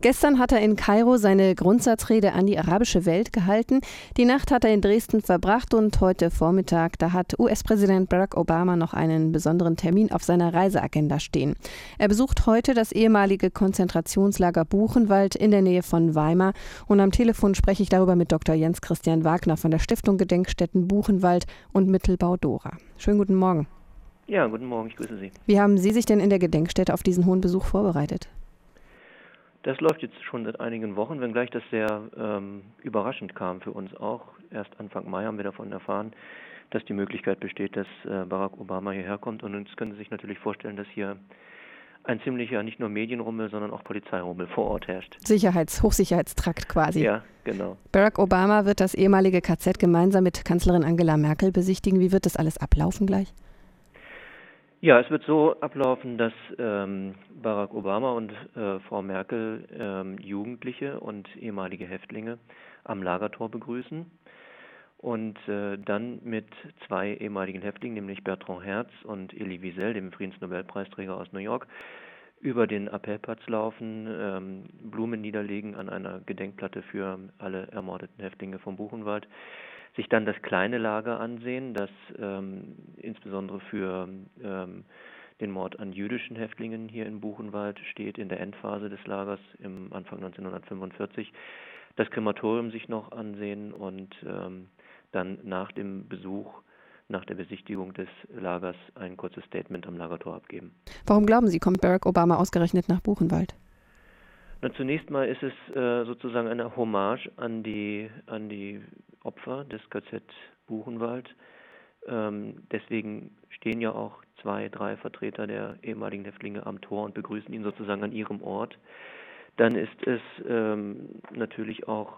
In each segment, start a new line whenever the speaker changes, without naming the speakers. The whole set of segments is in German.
Gestern hat er in Kairo seine Grundsatzrede an die arabische Welt gehalten. Die Nacht hat er in Dresden verbracht und heute Vormittag, da hat US-Präsident Barack Obama noch einen besonderen Termin auf seiner Reiseagenda stehen. Er besucht heute das ehemalige Konzentrationslager Buchenwald in der Nähe von Weimar. Und am Telefon spreche ich darüber mit Dr. Jens Christian Wagner von der Stiftung Gedenkstätten Buchenwald und Mittelbau Dora. Schönen guten Morgen.
Ja, guten Morgen, ich grüße Sie.
Wie haben Sie sich denn in der Gedenkstätte auf diesen hohen Besuch vorbereitet?
Das läuft jetzt schon seit einigen Wochen, wenngleich das sehr überraschend kam für uns auch. Erst Anfang Mai haben wir davon erfahren, dass die Möglichkeit besteht, dass Barack Obama hierher kommt. Und jetzt können Sie sich natürlich vorstellen, dass hier ein ziemlicher, nicht nur Medienrummel, sondern auch Polizeirummel vor Ort herrscht.
Hochsicherheitstrakt quasi.
Ja, genau.
Barack Obama wird das ehemalige KZ gemeinsam mit Kanzlerin Angela Merkel besichtigen. Wie wird das alles ablaufen gleich?
Ja, es wird so ablaufen, dass Barack Obama und Frau Merkel Jugendliche und ehemalige Häftlinge am Lagertor begrüßen und dann mit zwei ehemaligen Häftlingen, nämlich Bertrand Herz und Elie Wiesel, dem Friedensnobelpreisträger aus New York, über den Appellplatz laufen, Blumen niederlegen an einer Gedenkplatte für alle ermordeten Häftlinge vom Buchenwald, sich dann das kleine Lager ansehen, das insbesondere für den Mord an jüdischen Häftlingen hier in Buchenwald steht, in der Endphase des Lagers im Anfang 1945, das Krematorium sich noch ansehen und dann nach dem Besuch, nach der Besichtigung des Lagers ein kurzes Statement am Lagertor abgeben.
Warum glauben Sie, kommt Barack Obama ausgerechnet nach Buchenwald?
Na, zunächst mal ist es sozusagen eine Hommage an die Opfer des KZ Buchenwald. Deswegen stehen ja auch 2, 3 Vertreter der ehemaligen Häftlinge am Tor und begrüßen ihn sozusagen an ihrem Ort. Dann ist es natürlich auch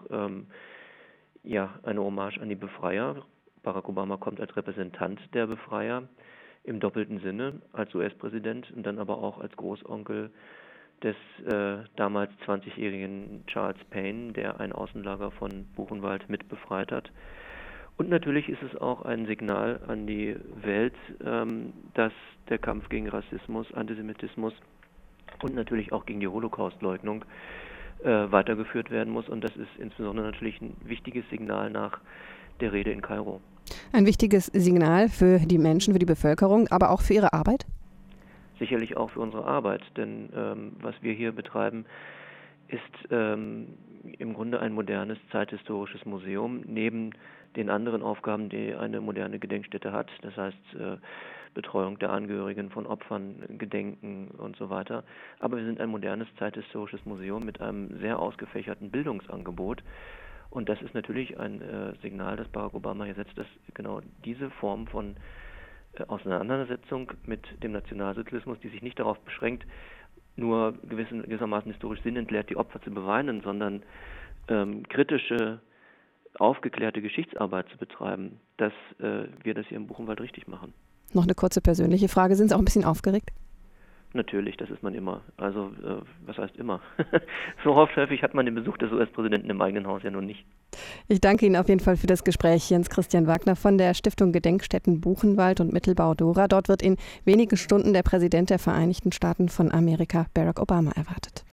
eine Hommage an die Befreier. Barack Obama kommt als Repräsentant der Befreier im doppelten Sinne, als US-Präsident und dann aber auch als Großonkel des damals 20-jährigen Charles Payne, der ein Außenlager von Buchenwald mitbefreit hat. Und natürlich ist es auch ein Signal an die Welt, dass der Kampf gegen Rassismus, Antisemitismus und natürlich auch gegen die Holocaustleugnung weitergeführt werden muss. Und das ist insbesondere natürlich ein wichtiges Signal nach der Rede in Kairo.
Ein wichtiges Signal für die Menschen, für die Bevölkerung, aber auch für Ihre Arbeit?
Sicherlich auch für unsere Arbeit, denn was wir hier betreiben, ist im Grunde ein modernes zeithistorisches Museum, neben den anderen Aufgaben, die eine moderne Gedenkstätte hat, das heißt Betreuung der Angehörigen von Opfern, Gedenken und so weiter. Aber wir sind ein modernes zeithistorisches Museum mit einem sehr ausgefächerten Bildungsangebot. Und das ist natürlich ein Signal, das Barack Obama hier setzt, dass genau diese Form von Auseinandersetzung mit dem Nationalsozialismus, die sich nicht darauf beschränkt, nur gewissermaßen historisch sinnentleert die Opfer zu beweinen, sondern kritische, aufgeklärte Geschichtsarbeit zu betreiben, dass wir das hier im Buchenwald richtig machen.
Noch eine kurze persönliche Frage. Sind Sie auch ein bisschen aufgeregt?
Natürlich, das ist man immer. Also, was heißt immer? So häufig hat man den Besuch des US-Präsidenten im eigenen Haus ja nun nicht.
Ich danke Ihnen auf jeden Fall für das Gespräch. Jens Christian Wagner von der Stiftung Gedenkstätten Buchenwald und Mittelbau Dora. Dort wird in wenigen Stunden der Präsident der Vereinigten Staaten von Amerika, Barack Obama, erwartet.